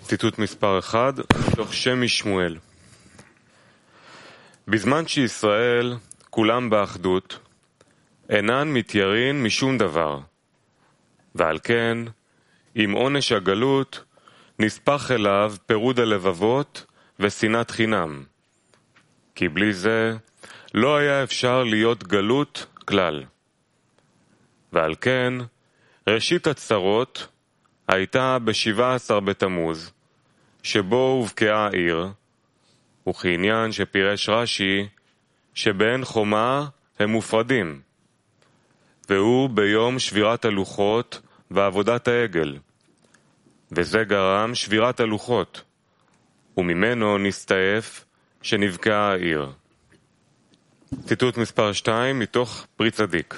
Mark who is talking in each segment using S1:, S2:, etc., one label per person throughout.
S1: ציטוט מספר 1 מתוך שם משמואל. בזמן שישראל כולם באחדות, אינן מתיירין משום דבר, ועל כן, עם עונש הגלות, נספח אליו פירוד הלבבות ושנאת חינם, כי בלי זה לא היה אפשר להיות גלות כלל. ועל כן, ראשית הצרות הייתה ב-17 בתמוז, שבו הובקעה העיר, וכעניין שפירש רש"י, שבאין חומה הם מופרדים, והוא ביום שבירת הלוחות ועבודת העגל, וזה גרם שבירת הלוחות, וממנו נסתעף שנבקעה העיר. ציטוט מספר 2 מתוך פרי צדיק.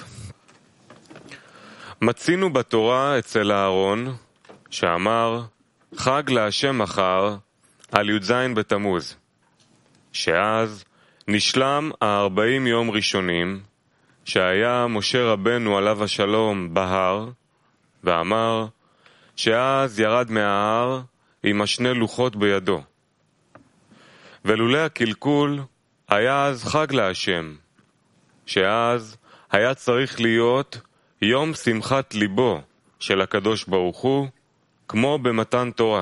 S1: מצינו בתורה אצל אהרון, שאמר חג להשם מחר על י"ז בתמוז, שאז נשלם 40 יום ראשונים שהיה משה רבנו עליו השלום בהר, ואמר שאז ירד מההר עם השני לוחות בידו. ולולא הקלקול היה אז חג להשם, שאז היה צריך להיות יום שמחת ליבו של הקדוש ברוך הוא, כמו במתן תורה.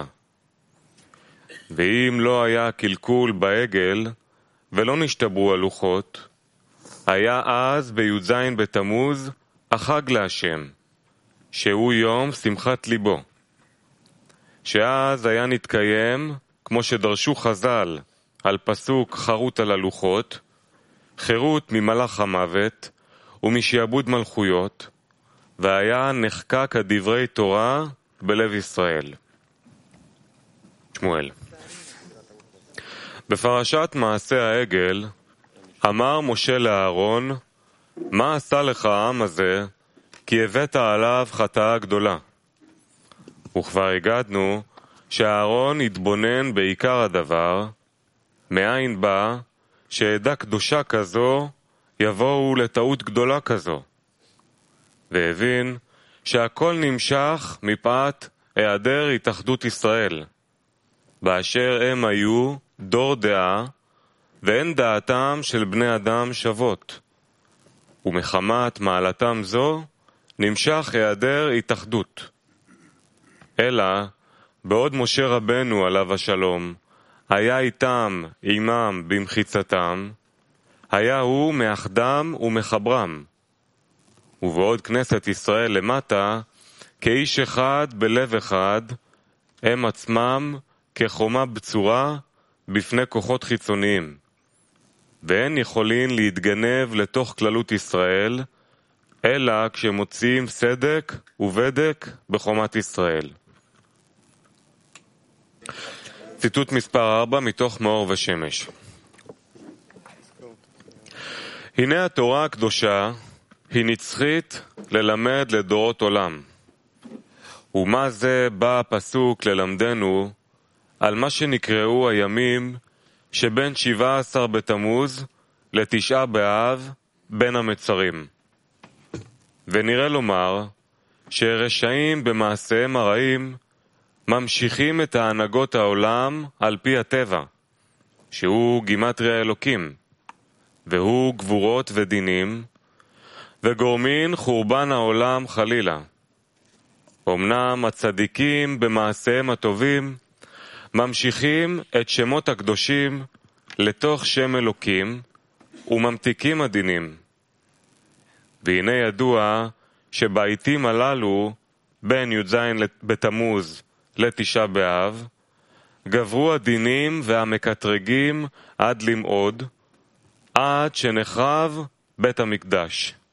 S1: ואם לא היה קלקול בעגל ולא נשתברו הלוחות, היה אז בי"ז בתמוז החג להשם, שהוא יום שמחת ליבו, שאז היה נתקיים, כמו שדרשו חז"ל על פסוק חרות על הלוחות, חירות ממלאך המוות ומשעבוד מלכויות, והיה נחקק הדברי תורה בלב ישראל. שמואל. בפרשת מעשה העגל אמר משה לאהרון, מה עשה לך העם הזה, כי הבאת עליו חטאה גדולה? וכבר הגדנו שאהרון התבונן בעיקר הדבר, מאין בא שעדה קדושה כזו יבואו לטעות גדולה כזו, והבין שהכל נמשך מפאת היעדר התאחדות ישראל, באשר הם היו דור דעה, ואין דעתם של בני אדם שוות, ומחמת מעלתם זו נמשך היעדר התאחדות. אלא בעוד משה רבנו עליו השלום היה איתם עמם במחיצתם, היה הוא מאחדם ומחברם, ובעוד כנסת ישראל למטה, כאיש אחד בלב אחד, הם עצמם כחומה בצורה בפני כוחות חיצוניים, ואין יכולים להתגנב לתוך כללות ישראל, אלא כשמוציאים סדק ובדק בחומת ישראל. ציטוט מספר 4 מתוך מאור ושמש. הנה התורה הקדושה היא נצחית ללמד לדורות עולם. ומה זה בא הפסוק ללמדנו על מה שנקראו הימים שבין 17 בתמוז לתשעה באב בין המצרים. ונראה לומר שרשעים במעשיהם הרעים ממשיכים את ההנהגות העולם על פי הטבע, שהוא גימטריה אלוקים, והוא גבורות ודינים, וגורמין חורבן העולם חלילה. אמנם הצדיקים במעשיהם הטובים ממשיכים את שמות הקדושים לתוך שם אלוקים וממתיקים הדינים. והנה ידוע שבעיתים הללו בין י"ז בתמוז לתשעה באב גברו הדינים והמקטרגים עד למאוד, עד שנחרב בית המקדש.